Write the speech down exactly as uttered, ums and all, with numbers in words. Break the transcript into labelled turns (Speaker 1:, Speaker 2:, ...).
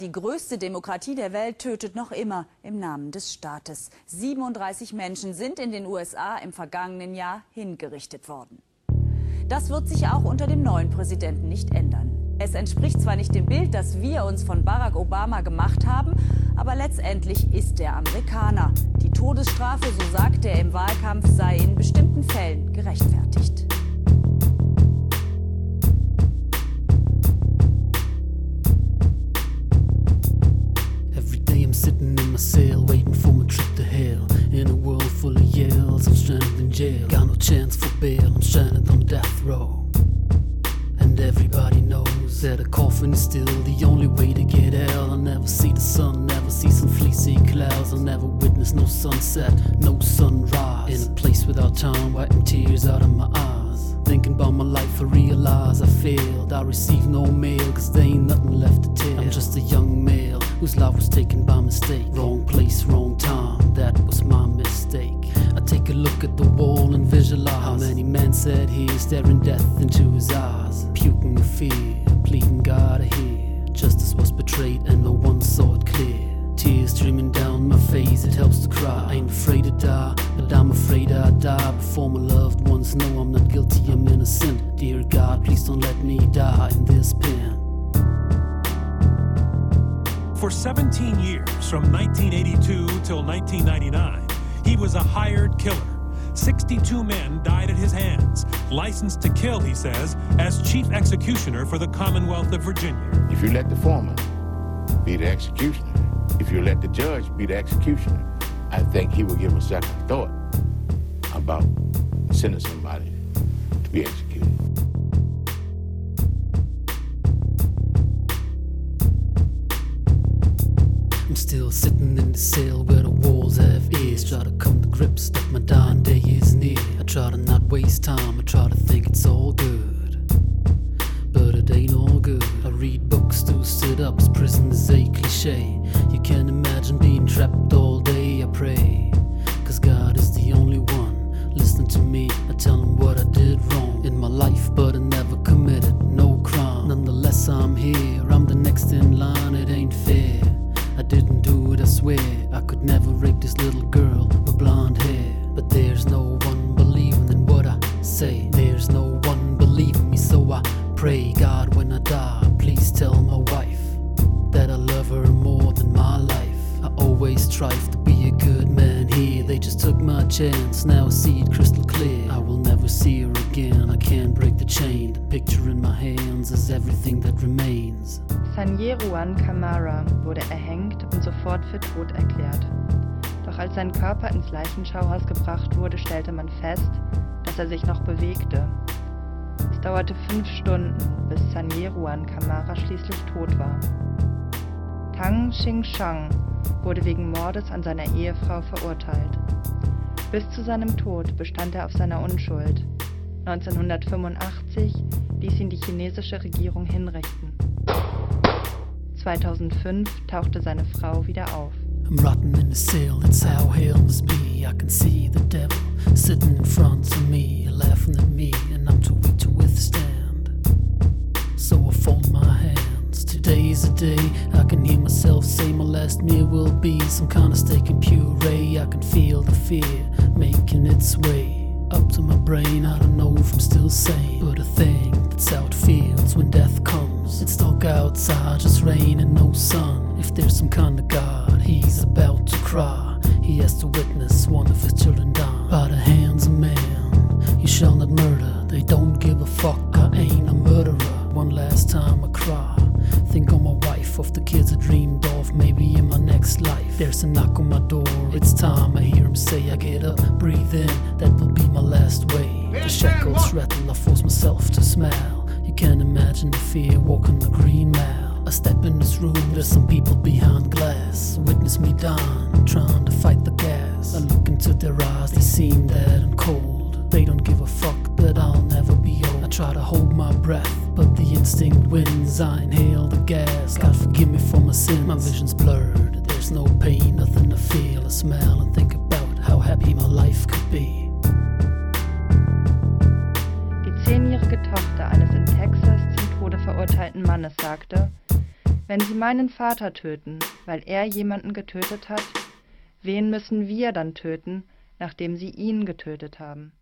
Speaker 1: Die größte Demokratie der Welt tötet noch immer im Namen des Staates. siebenunddreißig Menschen sind in den U S A im vergangenen Jahr hingerichtet worden. Das wird sich auch unter dem neuen Präsidenten nicht ändern. Es entspricht zwar nicht dem Bild, das wir uns von Barack Obama gemacht haben, aber letztendlich ist er Amerikaner. Die Todesstrafe, so sagt er im Wahlkampf, sei in bestimmten Fällen gerechtfertigt.
Speaker 2: Sitting in my cell, waiting for my trip to hell. In a world full of yells, I'm stranded in jail. Got no chance for bail, I'm stranded on death row. And everybody knows that a coffin is still the only way to get out. I'll never see the sun, never see some fleecy clouds. I'll never witness no sunset, no sunrise. In a place without time, wiping tears out of my eyes. Thinking about my life, I realize I failed. I received no mail, cause there ain't nothing left to tell. I'm just a young male whose life was taken by mistake. Wrong place, wrong time, that was my mistake. I take a look at the wall and visualize how many men sat here staring death into his eyes, puking with fear, pleading God to hear. Justice was betrayed and no one saw it clear. Tears streaming down my face, it helps to cry. I ain't afraid to die, but I'm afraid I'll die before my loved ones know I'm not guilty, I'm innocent. Dear God, please don't let me die in this pen.
Speaker 3: For seventeen years, from nineteen eighty-two till nineteen ninety-nine, he was a hired killer. sixty-two men died at his hands, licensed to kill, he says, as chief executioner for the Commonwealth of Virginia.
Speaker 4: If you let the foreman be the executioner, if you let the judge be the executioner, I think he will give a second thought about sending somebody to be executed.
Speaker 2: I'm still sitting in the cell where the walls have ears. Try to come to grips that my dying day is near. I try to not waste time, I try to think it's all good, but it ain't all good. I read books to sit ups, prison is a cliche. You can't imagine being trapped all day. I pray, cause God is the only one listening to me. I tell him what I did wrong in my life, but I never committed no crime. Nonetheless, I'm here, I'm the next in line, it ain't fair. I didn't do it, I swear. I could never rape this little girl with blonde hair. But there's no one believing in what I say. There's no one believing me, so I pray, God, when I die, please tell my wife that I love her more than my life. I always strive to be a good man here. They just took my chance, now I see it crystal clear. I will never see her again, I can't break the chain. The picture in my hands is everything that remains.
Speaker 5: Sanjeruan Camara wurde erhängt und sofort für tot erklärt. Doch als sein Körper ins Leichenschauhaus gebracht wurde, stellte man fest, dass er sich noch bewegte. Es dauerte fünf Stunden, bis Sanjeruan Camara schließlich tot war. Tang Xingshang wurde wegen Mordes an seiner Ehefrau verurteilt. Bis zu seinem Tod bestand er auf seiner Unschuld. neunzehnhundertfünfundachtzig ließ ihn die chinesische Regierung hinrichten. zweitausendfünf tauchte seine Frau wieder auf.
Speaker 2: I'm rotten in the cell, that's how hell must be. I can see the devil sitting in front of me, laughing at me, and I'm too weak to withstand. So I fold my hands. Today's a day I can hear myself say my last meal will be some kind of steak and puree. I can feel the fear making its way up to my brain. I don't know if I'm still sane, but a thing that's how it feels when death comes. It's dark outside, just rain and no sun. If there's some kind of God, he's about to cry. He has to witness one of his children die by the hands of man. You shall not murder, they don't give a fuck. I ain't a murderer. One last time I cry, think on my wife, of the kids I dreamed of, maybe in my next life. There's a knock on my door, it's time. I hear him say, I get up, breathe in, that will be my last way. The shackles rattle, I force myself to smile. You can't imagine the fear walking the green mile. I step in this room, there's some people behind glass. Witness me dying, trying to fight the gas. I look into their eyes, they seem dead and cold. They don't give a fuck that I'll never be old. I try to hold my breath, but the instinct wins. I inhale the gas, God forgive me for my sins. My vision's blurred, there's no pain, nothing to feel. I smell and think about how happy my life could be.
Speaker 5: Die zehnjährige Tochter eines in Texas zum Tode verurteilten Mannes sagte, Wenn sie meinen Vater töten, weil er jemanden getötet hat, wen müssen wir dann töten, nachdem sie ihn getötet haben?